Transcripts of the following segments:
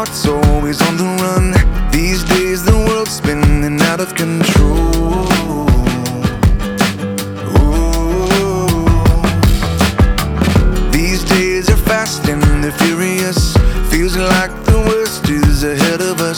heart's always on the run. These days the world's spinning out of control. These days are fast and they're furious. Feels like the worst is ahead of us.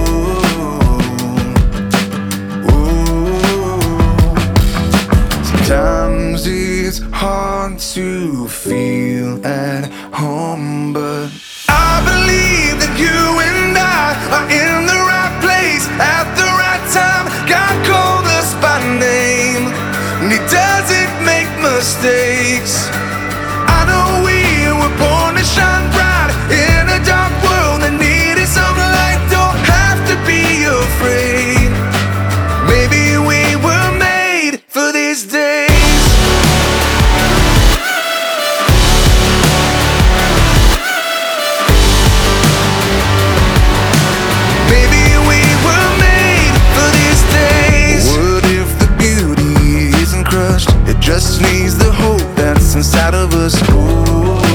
Sometimes it's hard to feel at home, but I believe that you and I are in the right place at the right time. God called us by name, and He doesn't make mistakes. I know we were born to shine bright in a dark world that needed some light. Don't have to be afraid. Maybe we were made for these days. Maybe we were made for these days. What if the beauty isn't crushed? It just needs the hope that's inside of us.